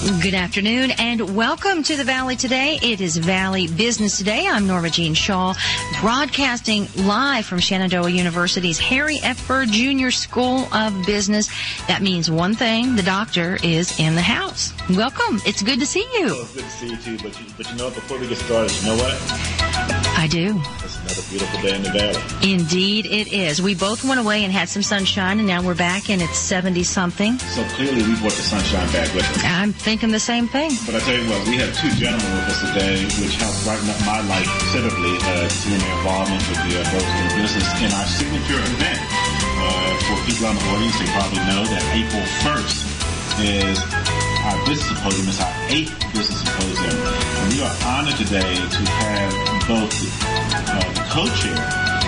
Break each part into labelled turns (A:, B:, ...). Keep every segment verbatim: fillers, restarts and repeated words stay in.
A: Good afternoon and welcome to the Valley Today. It is Valley Business Today. I'm Norma Jean Shaw, broadcasting live from Shenandoah University's Harry F. Byrd Junior School of Business. That means one thing, the doctor is in the house. Welcome. It's good to see you.
B: Well, it's good to see you too, but you, but you know, before we get started, you know what?
A: I do.
B: It's another beautiful day in the Valley.
A: Indeed it is. We both went away and had some sunshine, and now we're back and it's seventy-something.
B: So clearly we brought the sunshine back with us.
A: I'm thinking the same thing.
B: But I tell you what, we have two gentlemen with us today, which helped brighten up my life considerably, uh, seeing their involvement with the uh, Byrd School of Business in our signature event. Uh, for people on the audience, they probably know that April first is our business symposium. It's our eighth business symposium. And we are honored today to have both uh, the co-chair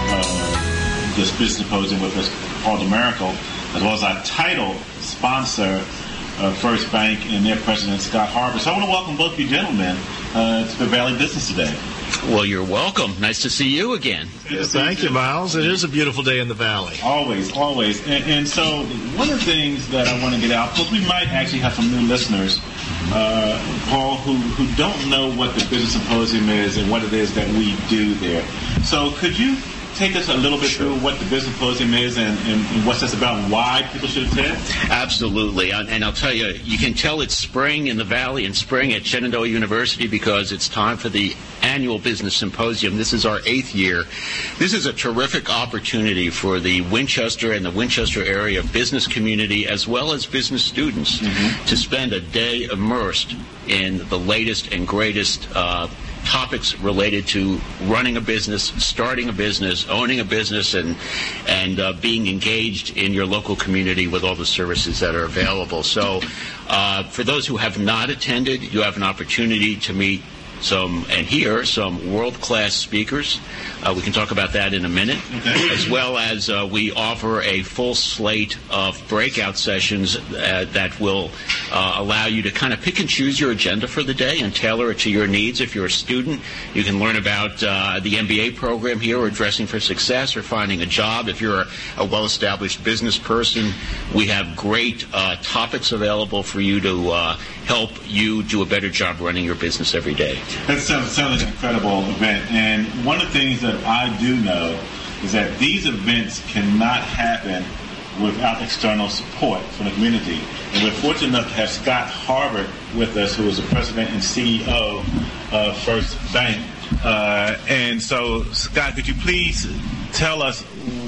B: of this business symposium with us, Paul DeMericle, as well as our title sponsor, uh, First Bank, and their president, Scott Harper. So I want to welcome both you gentlemen uh, to the Valley Business today.
C: Well, you're welcome. Nice to see you again.
D: Yes, thank you, Miles. It is a beautiful day in the Valley.
B: Always, always. And, and so one of the things that I want to get out, because we might actually have some new listeners, uh, Paul, who, who don't know what the Business Symposium is and what it is that we do there. So could you take us a little bit
C: Sure.
B: through what the Business Symposium is and, and, and what's this about, why people should attend?
C: Absolutely. And and I'll tell you, you can tell it's spring in the Valley and spring at Shenandoah University because it's time for the annual Business Symposium. This is our eighth year. This is a terrific opportunity for the Winchester and the Winchester area business community as well as business students mm-hmm. to spend a day immersed in the latest and greatest uh topics related to running a business, starting a business, owning a business, and and uh, being engaged in your local community with all the services that are available. So uh, for those who have not attended, you have an opportunity to meet some and hear some world-class speakers. Uh, we can talk about that in a minute, okay. As well as uh, we offer a full slate of breakout sessions uh, that will uh, allow you to kind of pick and choose your agenda for the day and tailor it to your needs. If you're a student, you can learn about uh, the M B A program here, or Dressing for Success, or finding a job. If you're a, a well-established business person, we have great uh, topics available for you to uh, help you do a better job running your business every day.
B: That sounds, sounds like an incredible event. And one of the things that I do know is that these events cannot happen without external support from the community. And we're fortunate enough to have Scott Harper with us, who is the president and C E O of First Bank. Uh, and so, Scott, could you please tell us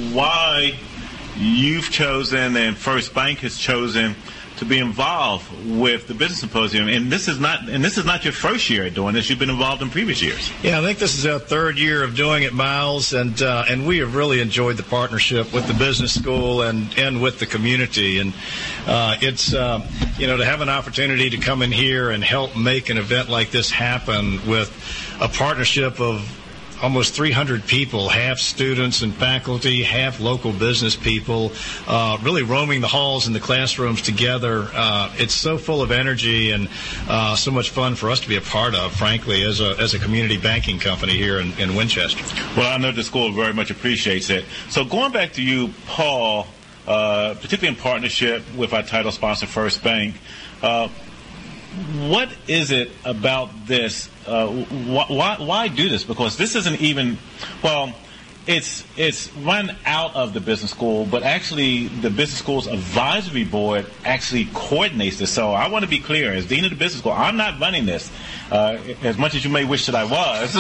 B: why you've chosen and First Bank has chosen to be involved with the Business Symposium, and this is not and this is not your first year at doing this. You've been involved in previous years.
D: Yeah, I think this is our third year of doing it, Miles, and uh, and we have really enjoyed the partnership with the business school and, and with the community. And uh, it's uh, you know to have an opportunity to come in here and help make an event like this happen with a partnership of almost three hundred people, half students and faculty, half local business people, uh, really roaming the halls and the classrooms together. Uh, it's so full of energy and uh, so much fun for us to be a part of, frankly, as a as a community banking company here in, in Winchester.
B: Well, I know the school very much appreciates it. So going back to you, Paul, uh, particularly in partnership with our title sponsor, First Bank, uh, what is it about this? Uh, wh- why, why do this? Because this isn't even, well, it's it's run out of the business school, but actually the business school's advisory board actually coordinates this. So I want to be clear, as dean of the business school, I'm not running this, uh, as much as you may wish that I was.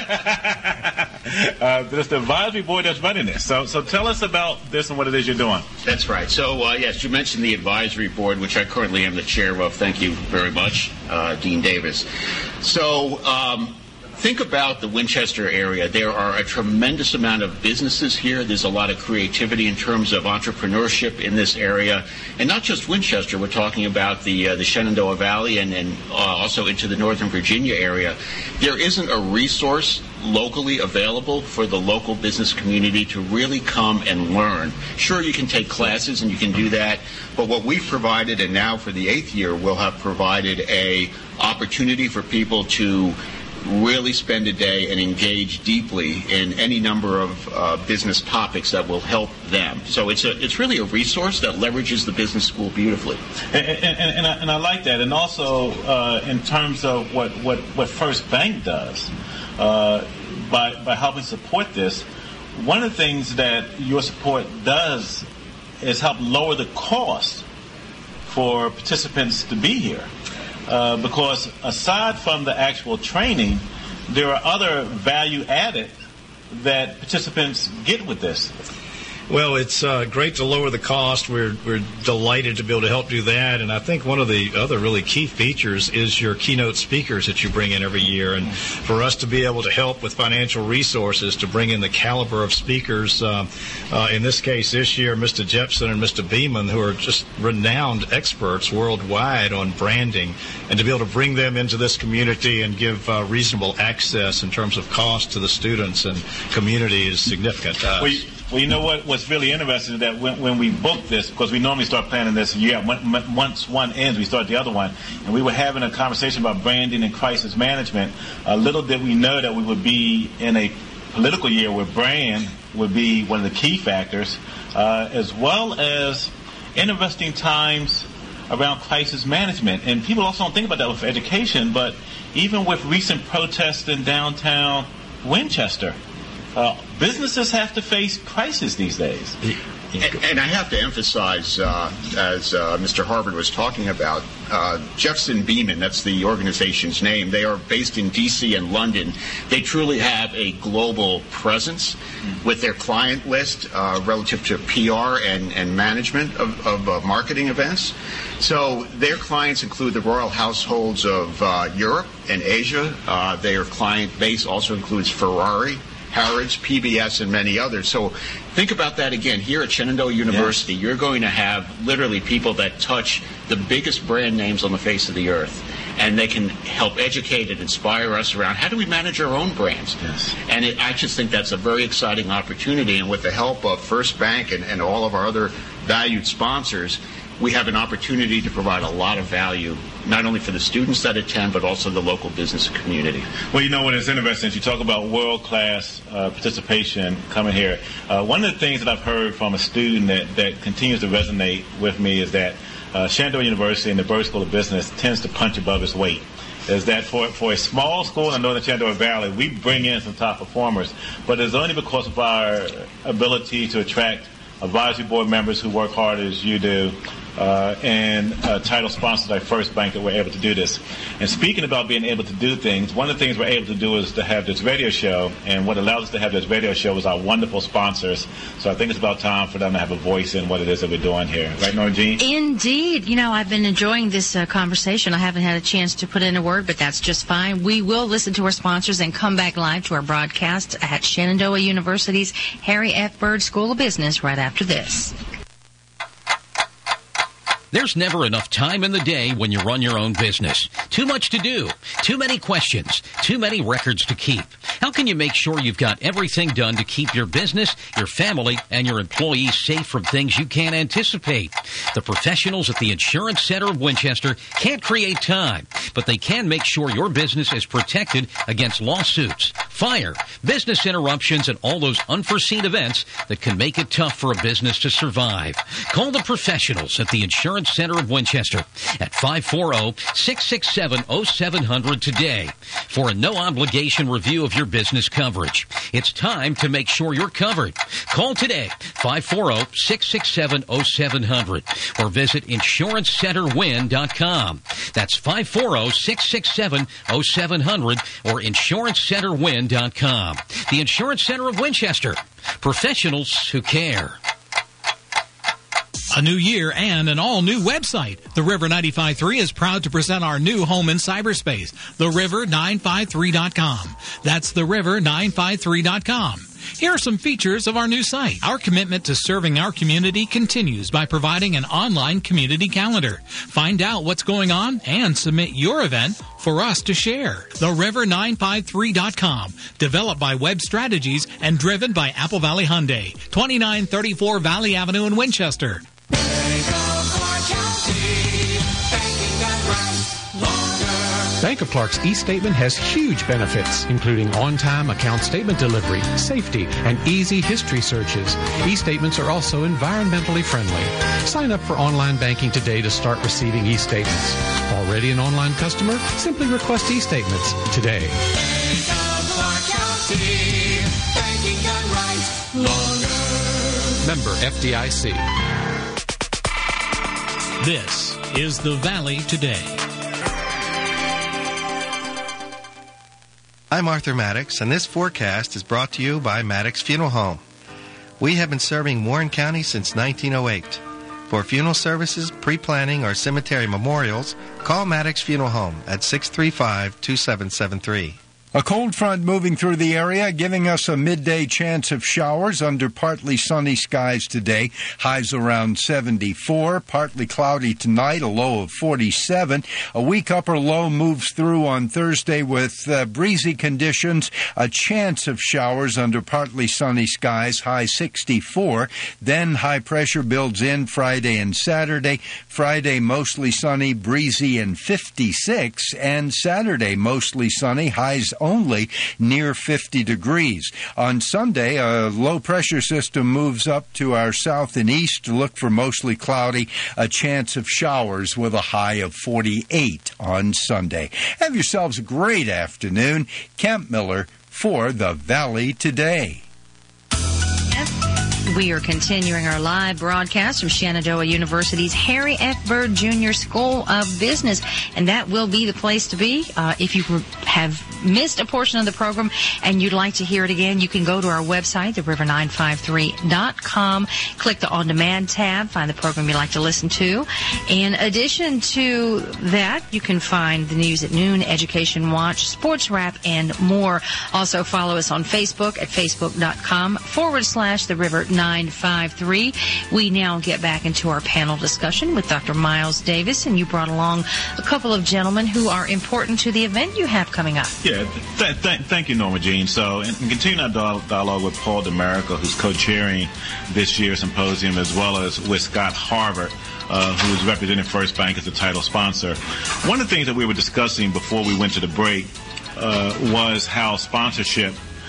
B: uh, it's the advisory board that's running this. So so tell us about this and what it is you're doing.
C: That's right. So uh, yes, you mentioned the advisory board, which I currently am the chair of. Thank you very much, uh, Dean Davis. So. Um, Think about the Winchester area. There are a tremendous amount of businesses here. There's a lot of creativity in terms of entrepreneurship in this area. And not just Winchester. We're talking about the uh, the Shenandoah Valley and, and uh, also into the Northern Virginia area. There isn't a resource locally available for the local business community to really come and learn. Sure, you can take classes and you can do that, but what we've provided, and now for the eighth year, we'll have provided a opportunity for people to really spend a day and engage deeply in any number of uh, business topics that will help them. So it's a it's really a resource that leverages the business school beautifully.
B: And, and, and, and, I, and I like that. And also uh, in terms of what, what, what First Bank does, uh, by by helping support this, one of the things that your support does is help lower the cost for participants to be here. Uh, because aside from the actual training, there are other value added that participants get with this.
D: Well, it's uh, great to lower the cost. We're we're delighted to be able to help do that. And I think one of the other really key features is your keynote speakers that you bring in every year. And for us to be able to help with financial resources, to bring in the caliber of speakers, uh, uh, in this case this year, Mister Jepson and Mister Beeman, who are just renowned experts worldwide on branding, and to be able to bring them into this community and give uh, reasonable access in terms of cost to the students and community is significant to us.
B: Well, you, well, you know what? What's really interesting is that when, when we booked this, because we normally start planning this, yeah, once one ends, we start the other one, and we were having a conversation about branding and crisis management. Uh, little did we know that we would be in a political year where brand would be one of the key factors, uh, as well as interesting times around crisis management. And people also don't think about that with education, but even with recent protests in downtown Winchester, Uh, businesses have to face crisis these days.
C: And, and I have to emphasize, uh, as uh, Mister Harvard was talking about, uh, Jepson Beeman, that's the organization's name. They are based in D C and London. They truly have a global presence with their client list uh, relative to P R and, and management of, of uh, marketing events. So their clients include the royal households of uh, Europe and Asia. Uh, their client base also includes Ferrari, Harrods, P B S, and many others. So think about that again. Here at Shenandoah University, yes, you're going to have literally people that touch the biggest brand names on the face of the earth, and they can help educate and inspire us around how do we manage our own brands.
B: Yes.
C: And it, I just think that's a very exciting opportunity, and with the help of First Bank and, and all of our other valued sponsors, we have an opportunity to provide a lot of value, not only for the students that attend, but also the local business community.
B: Well, you know what is interesting, you talk about world-class uh, participation coming here. Uh, one of the things that I've heard from a student that, that continues to resonate with me is that uh, Shenandoah University and the Bird School of Business tends to punch above its weight. Is that for for a small school in Northern Shenandoah Valley, we bring in some top performers, but it's only because of our ability to attract advisory board members who work hard as you do, uh, and uh, title sponsors like First Bank that we're able to do this. And speaking about being able to do things, one of the things we're able to do is to have this radio show, and what allows us to have this radio show is our wonderful sponsors. So I think it's about time for them to have a voice in what it is that we're doing here. Right, Nora Jean?
A: Indeed. You know, I've been enjoying this uh, conversation. I haven't had a chance to put in a word, but that's just fine. We will listen to our sponsors and come back live to our broadcast at Shenandoah University's Harry F. Byrd School of Business right after this.
E: There's never enough time in the day when you run your own business. Too much to do, too many questions, too many records to keep. How can you make sure you've got everything done to keep your business, your family, and your employees safe from things you can't anticipate? The professionals at the Insurance Center of Winchester can't create time, but they can make sure your business is protected against lawsuits, fire, business interruptions, and all those unforeseen events that can make it tough for a business to survive. Call the professionals at the Insurance Center of Winchester at five four zero, six six seven, zero seven zero zero today for a no-obligation review of your business coverage. It's time to make sure you're covered. Call today, five four zero, six six seven, zero seven zero zero, or visit insurance center win dot com. That's five four zero, six six seven, zero seven zero zero or insurance center win dot com. The Insurance Center of Winchester. Professionals who care.
F: A new year and an all-new website. The River nine five three is proud to present our new home in cyberspace, the river nine five three dot com. That's the river nine five three dot com. Here are some features of our new site. Our commitment to serving our community continues by providing an online community calendar. Find out what's going on and submit your event for us to share. the river nine five three dot com, developed by Web Strategies and driven by Apple Valley Hyundai, twenty-nine thirty-four Valley Avenue in Winchester.
G: Bank of Clark's e-statement has huge benefits, including on-time account statement delivery, safety, and easy history searches. E-statements are also environmentally friendly. Sign up for online banking today to start receiving e-statements. Already an online customer? Simply request e-statements today.
H: Bank of Clark County, banking done right longer.
G: Member F D I C.
F: This is the Valley Today.
I: I'm Arthur Maddox, and this forecast is brought to you by Maddox Funeral Home. We have been serving Warren County since nineteen oh eight. For funeral services, pre-planning, or cemetery memorials, call Maddox Funeral Home at six three five, two seven seven three.
J: A cold front moving through the area, giving us a midday chance of showers under partly sunny skies today. Highs around seventy-four. Partly cloudy tonight, a low of forty-seven. A weak upper low moves through on Thursday with uh, breezy conditions. A chance of showers under partly sunny skies, high sixty-four. Then high pressure builds in Friday and Saturday. Friday mostly sunny, breezy, and fifty-six. And Saturday mostly sunny, highs only near fifty degrees. On Sunday, a low-pressure system moves up to our south and east to look for mostly cloudy, a chance of showers with a high of forty-eight on Sunday. Have yourselves a great afternoon. Kemp Miller for the Valley Today.
A: We are continuing our live broadcast from Shenandoah University's Harry F. Byrd Junior School of Business, and that will be the place to be. Uh, if you have missed a portion of the program and you'd like to hear it again, you can go to our website, the river nine five three dot com, click the On Demand tab, find the program you'd like to listen to. In addition to that, you can find the news at noon, Education Watch, Sports Wrap, and more. Also follow us on Facebook at facebook.com forward slash the river nine five three. We now get back into our panel discussion with Doctor Miles Davis, and you brought along a couple of gentlemen who are important to the event you have coming up.
B: Yeah, th- th- thank you, Norma Jean. So, and, and continuing our dial- dialogue with Paul DeMerico, who's co-chairing this year's symposium, as well as with Scott Harvard, uh, who is representing First Bank as the title sponsor. One of the things that we were discussing before we went to the break uh, was how sponsorship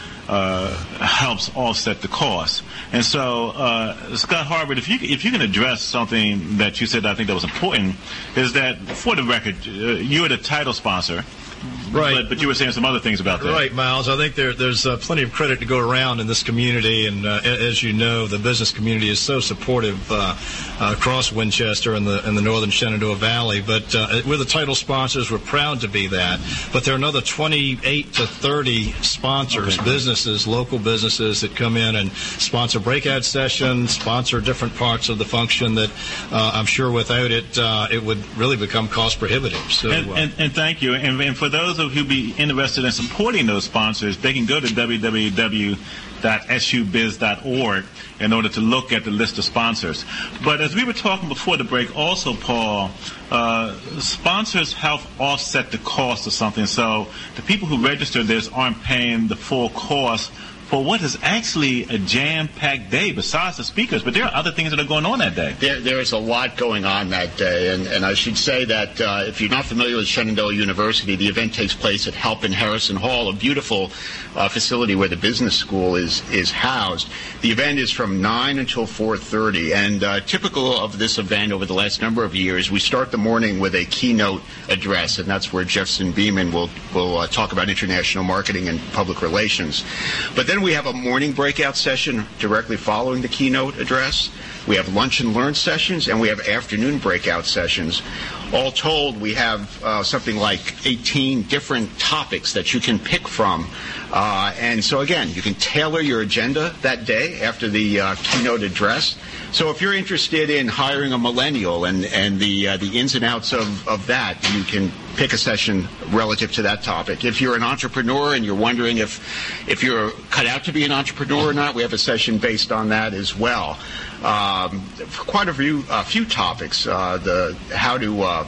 B: Uh, helps offset the cost. And so, uh, Scott Harvard, if you if you can address something that you said I think that was important, is that, for the record, uh, you are the title sponsor. Right. But, but you were saying some other things about that.
D: Right, Miles. I think there, there's uh, plenty of credit to go around in this community. And uh, as you know, the business community is so supportive uh, uh, across Winchester and the, and the northern Shenandoah Valley. But uh, we're the title sponsors. We're proud to be that. But there are another twenty-eight to thirty sponsors, okay. businesses, local businesses that come in and sponsor breakout sessions, sponsor different parts of the function that uh, I'm sure without it, uh, it would really become cost prohibitive. So,
B: and,
D: uh,
B: and, and thank you. And, and for those of you who be interested in supporting those sponsors, they can go to w w w dot s u biz dot org in order to look at the list of sponsors. But as we were talking before the break, also, Paul, uh, sponsors help offset the cost of something. So the people who register this aren't paying the full cost for what is actually a jam-packed day besides the speakers. But there are other things that are going on that day.
C: There, there is a lot going on that day. And, and I should say that uh, if you're not familiar with Shenandoah University, the event takes place at Halpin Harrison Hall, a beautiful uh, facility where the business school is, is housed. The event is from nine until four thirty. And uh, typical of this event over the last number of years, we start the morning with a keynote address, and that's where Jefferson Beeman will, will uh, talk about international marketing and public relations. But then we have a morning breakout session directly following the keynote address. We have lunch and learn sessions, and we have afternoon breakout sessions. All told, we have uh, something like eighteen different topics that you can pick from. Uh, and so, again, you can tailor your agenda that day after the uh, keynote address. So if you're interested in hiring a millennial and, and the uh, the ins and outs of, of that, you can pick a session relative to that topic. If you're an entrepreneur and you're wondering if if you're cut out to be an entrepreneur or not, we have a session based on that as well. Um, quite a few, a few topics, uh, the how to uh,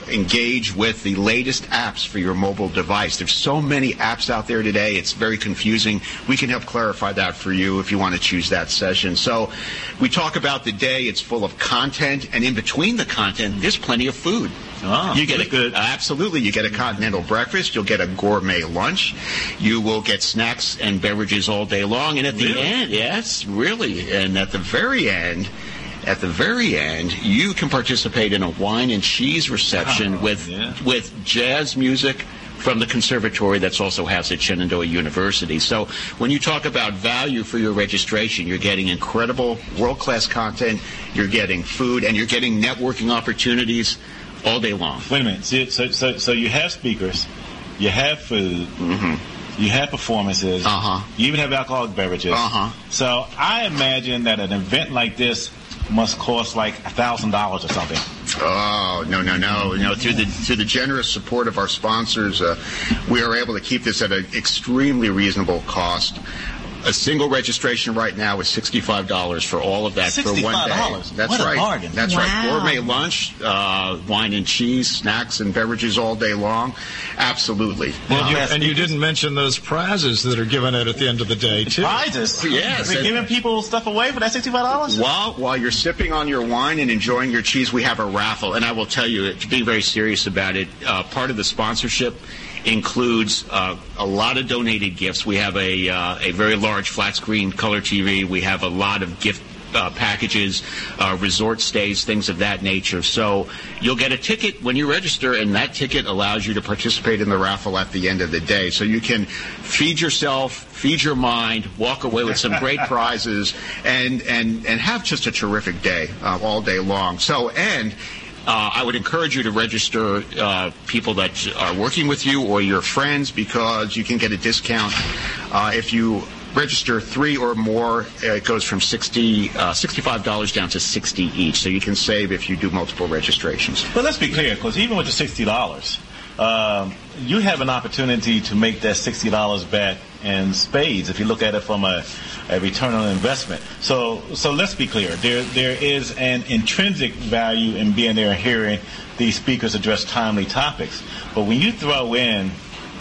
C: engage with the latest apps for your mobile device. There's so many apps out there today, it's very confusing. We can help clarify that for you if you want to choose that session. So we talk about the day, it's full of content, and in between the content, there's plenty of food.
B: Oh,
C: you get a
B: good.
C: Absolutely. You get a continental breakfast. You'll get a gourmet lunch. You will get snacks and beverages all day long. And at the
B: Really?
C: end, yes, really. And at the very end, at the very end, you can participate in a wine and cheese reception
B: Oh,
C: with
B: yeah.
C: with jazz music from the conservatory that's also housed at Shenandoah University. So when you talk about value for your registration, you're getting incredible world-class content, you're getting food, and you're getting networking opportunities all day long.
B: Wait a minute. So, so, so, so you have speakers, you have food,
C: Mm-hmm.
B: you have performances,
C: Uh-huh.
B: you even have alcoholic beverages.
C: Uh-huh.
B: So I imagine that an event like this must cost like a thousand dollars or something.
C: Oh, no, no, no. You know, through the through the generous support of our sponsors, uh, we are able to keep this at an extremely reasonable cost. A single registration right now is sixty-five dollars for all of that for one day.
B: sixty-five dollars?
C: That's
B: What a
C: right.
B: bargain.
C: That's
A: Wow.
C: right. Gourmet lunch, uh, wine and cheese, snacks and beverages all day long. Absolutely.
D: Well,
C: Uh,
D: you, and you didn't mention those prizes that are given out at the end of the day, too.
B: Prizes?
C: Yes,
B: They're
C: and-
B: giving people stuff away for that sixty-five dollars?
C: While while you're sipping on your wine and enjoying your cheese, we have a raffle, and I will tell you, to be very serious about it, uh, part of the sponsorship includes uh, a lot of donated gifts. We have a uh, a very large flat screen color T V. We have a lot of gift uh, packages, uh, resort stays, things of that nature. So you'll get a ticket when you register, and that ticket allows you to participate in the raffle at the end of the day. So you can feed yourself, feed your mind, walk away with some great prizes, and, and, and have just a terrific day uh, all day long. So, and Uh, I would encourage you to register uh, people that are working with you or your friends, because you can get a discount uh, if you register three or more. It goes from sixty, uh, sixty-five dollars down to sixty each, so you can save if you do multiple registrations.
B: But let's be clear, because even with the sixty dollars, um, you have an opportunity to make that sixty dollars back in spades if you look at it from a, a return on investment. So so let's be clear. There There is an intrinsic value in being there and hearing these speakers address timely topics. But when you throw in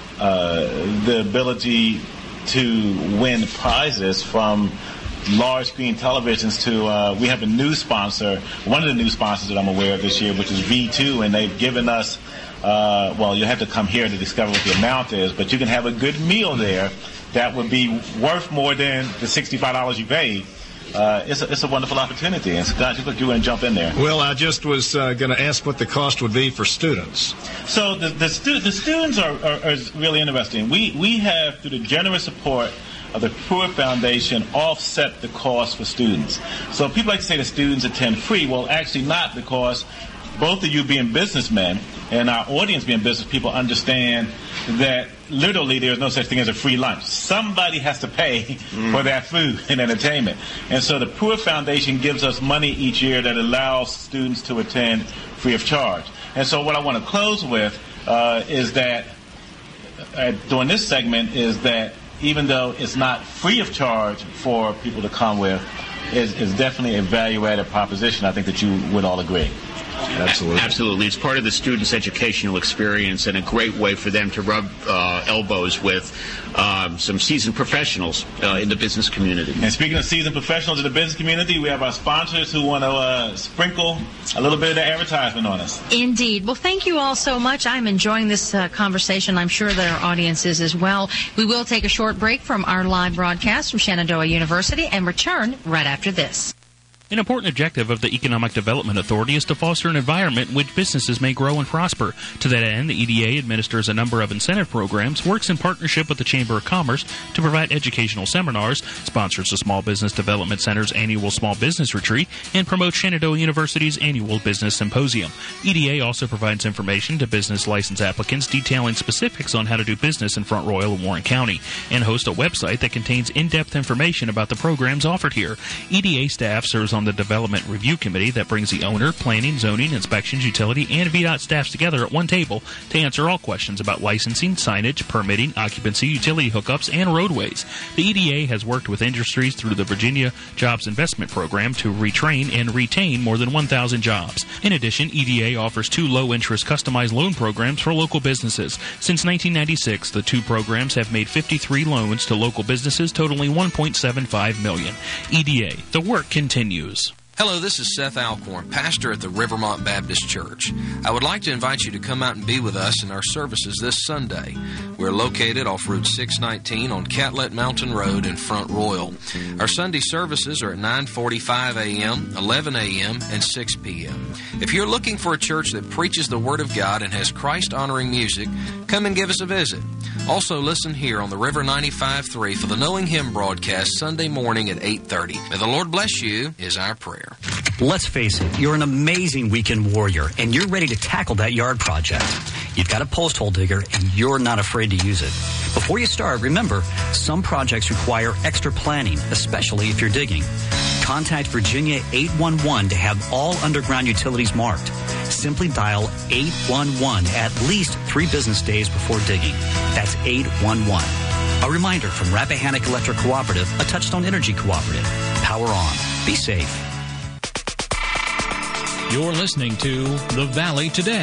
B: uh, the ability to win prizes from large screen televisions to, uh, we have a new sponsor, one of the new sponsors that I'm aware of this year, which is V two, and they've given us, uh, well, you have to come here to discover what the amount is, but you can have a good meal there that would be worth more than the sixty-five dollars you paid. Uh, it's, a, it's a wonderful opportunity. And Scott, you look, you want to jump in there.
D: Well, I just was uh, going to ask what the cost would be for students.
B: So the the, stu- the students are, are, are really interesting. We we have, through the generous support of the Pruitt Foundation, offset the cost for students. So people like to say the students attend free. Well, actually not, because both of you being businessmen and our audience being business people understand that literally there's no such thing as a free lunch. Somebody has to pay mm. for that food and entertainment. And so the Pruitt Foundation gives us money each year that allows students to attend free of charge. And so what I want to close with uh, is that uh, during this segment is that even though it's not free of charge for people to come with, is is definitely a value-added proposition. I think that you would all agree.
C: Absolutely. Absolutely. It's part of the student's educational experience and a great way for them to rub uh, elbows with um, some seasoned professionals uh, in the business community.
B: And speaking of seasoned professionals in the business community, we have our sponsors who want to uh, sprinkle a little bit of the advertisement on us.
A: Indeed. Well, thank you all so much. I'm enjoying this uh, conversation. I'm sure that our audience is as well. We will take a short break from our live broadcast from Shenandoah University and return right after this.
K: An important objective of the Economic Development Authority is to foster an environment in which businesses may grow and prosper. To that end, the E D A administers a number of incentive programs, works in partnership with the Chamber of Commerce to provide educational seminars, sponsors the Small Business Development Center's annual Small Business Retreat, and promotes Shenandoah University's annual Business Symposium. E D A also provides information to business license applicants detailing specifics on how to do business in Front Royal and Warren County, and hosts a website that contains in-depth information about the programs offered here. E D A staff serves on on the Development Review Committee that brings the owner, planning, zoning, inspections, utility, and V DOT staffs together at one table to answer all questions about licensing, signage, permitting, occupancy, utility hookups, and roadways. The E D A has worked with industries through the Virginia Jobs Investment Program to retrain and retain more than one thousand jobs. In addition, E D A offers two low-interest customized loan programs for local businesses. Since nineteen ninety-six, the two programs have made fifty-three loans to local businesses totaling one point seven five million dollars. E D A, the work continues.
L: Hello, this is Seth Alcorn, pastor at the Rivermont Baptist Church. I would like to invite you to come out and be with us in our services this Sunday. We're located off Route six nineteen on Catlett Mountain Road in Front Royal. Our Sunday services are at nine forty-five a.m., eleven a.m., and six p.m. If you're looking for a church that preaches the Word of God and has Christ-honoring music, come and give us a visit. Also, listen here on the River ninety-five point three for the Knowing Him broadcast Sunday morning at eight thirty. May the Lord bless you is our prayer.
M: Let's face it, you're an amazing weekend warrior, and you're ready to tackle that yard project. You've got a post hole digger, and you're not afraid to use it. Before you start, remember, some projects require extra planning, especially if you're digging. Contact Virginia eight one one to have all underground utilities marked. Simply dial eight one one at least three business days before digging. That's eight one one. A reminder from Rappahannock Electric Cooperative, a Touchstone Energy Cooperative. Power on. Be safe.
F: You're listening to The Valley Today.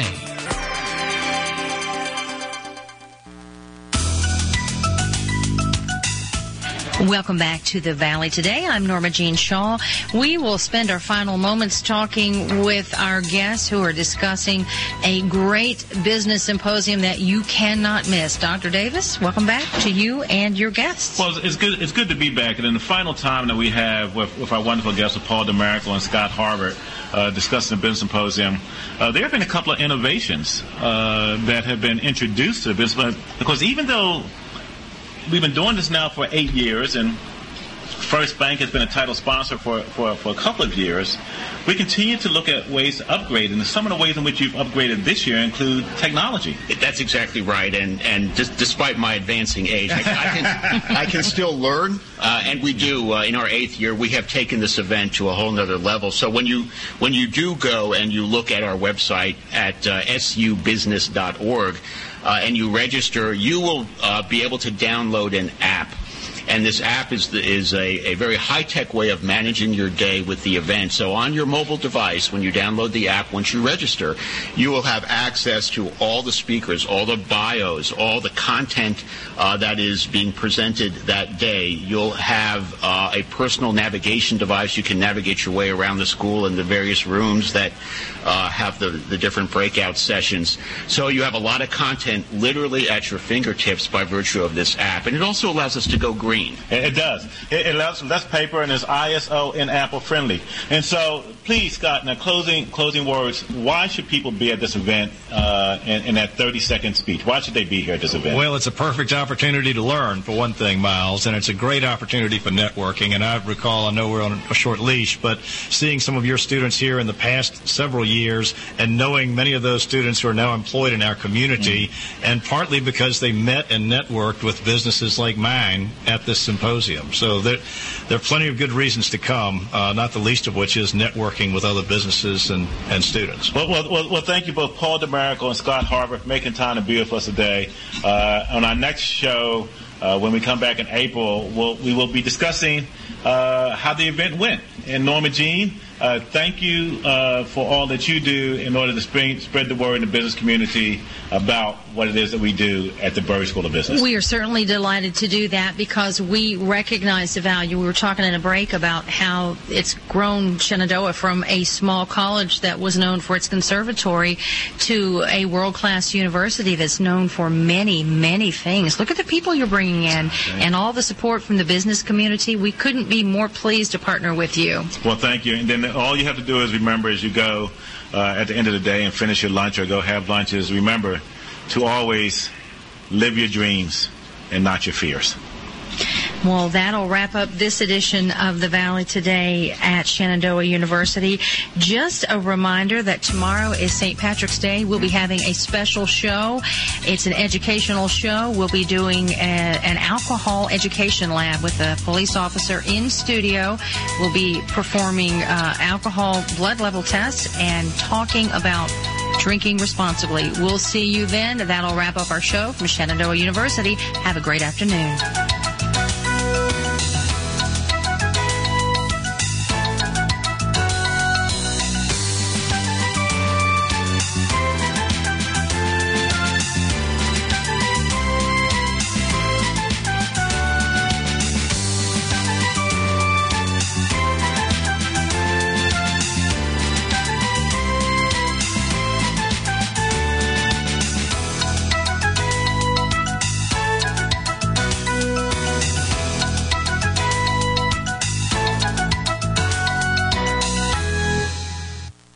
A: Welcome back to the Valley Today. I'm Norma Jean Shaw. We will spend our final moments talking with our guests who are discussing a great business symposium that you cannot miss. Doctor Davis, welcome back to you and your guests.
B: Well, it's good. It's good to be back. And in the final time that we have with, with our wonderful guests, with Paul DeMarico and Scott Harvard, uh, discussing the business symposium, uh, there have been a couple of innovations uh, that have been introduced to the business. Because even though we've been doing this now for eight years, and First Bank has been a title sponsor for, for, for a couple of years, we continue to look at ways to upgrade. And some of the ways in which you've upgraded this year include technology.
C: That's exactly right. And and just, despite my advancing age, I, I can I can still learn. Uh, and we do. Uh, in our eighth year, we have taken this event to a whole nother level. So when you when you do go and you look at our website at uh, S U business dot org uh, and you register, you will uh, be able to download an app. And this app is the, is a, a very high-tech way of managing your day with the event. So on your mobile device, when you download the app, once you register, you will have access to all the speakers, all the bios, all the content uh, that is being presented that day. You'll have uh, a personal navigation device. You can navigate your way around the school and the various rooms that uh, have the, the different breakout sessions. So you have a lot of content literally at your fingertips by virtue of this app. And it also allows us to go green.
B: It does. It allows less paper and is I S O and Apple friendly. And so, please, Scott, now closing closing words. Why should people be at this event uh, in, in that thirty second speech? Why should they be here at this event?
D: Well, it's a perfect opportunity to learn, for one thing, Miles, and it's a great opportunity for networking. And I recall, I know we're on a short leash, but seeing some of your students here in the past several years and knowing many of those students who are now employed in our community, mm-hmm. and partly because they met and networked with businesses like mine at this symposium. So there, there are plenty of good reasons to come, uh, not the least of which is networking with other businesses and, and students.
B: Well, well, well, well, thank you both, Paul DeMarico and Scott Harvard, for making time to be with us today. Uh, on our next show, uh, when we come back in April, we'll, we will be discussing uh, how the event went. And Norma Jean, uh, thank you uh, for all that you do in order to spread, spread the word in the business community about what it is that we do at the Berry School of Business.
A: We are certainly delighted to do that because we recognize the value. We were talking in a break about how it's grown Shenandoah from a small college that was known for its conservatory to a world-class university that's known for many, many things. Look at the people you're bringing in and all the support from the business community. We couldn't be more pleased to partner with you.
B: Well, thank you. And then all you have to do is remember as you go uh, at the end of the day and finish your lunch or go have lunches, remember to always live your dreams and not your fears.
A: Well, that'll wrap up this edition of the Valley Today at Shenandoah University. Just a reminder that tomorrow is Saint Patrick's Day. We'll be having a special show. It's an educational show. We'll be doing a, an alcohol education lab with a police officer in studio. We'll be performing uh, alcohol blood level tests and talking about drinking responsibly. We'll see you then. That'll wrap up our show from Shenandoah University. Have a great afternoon.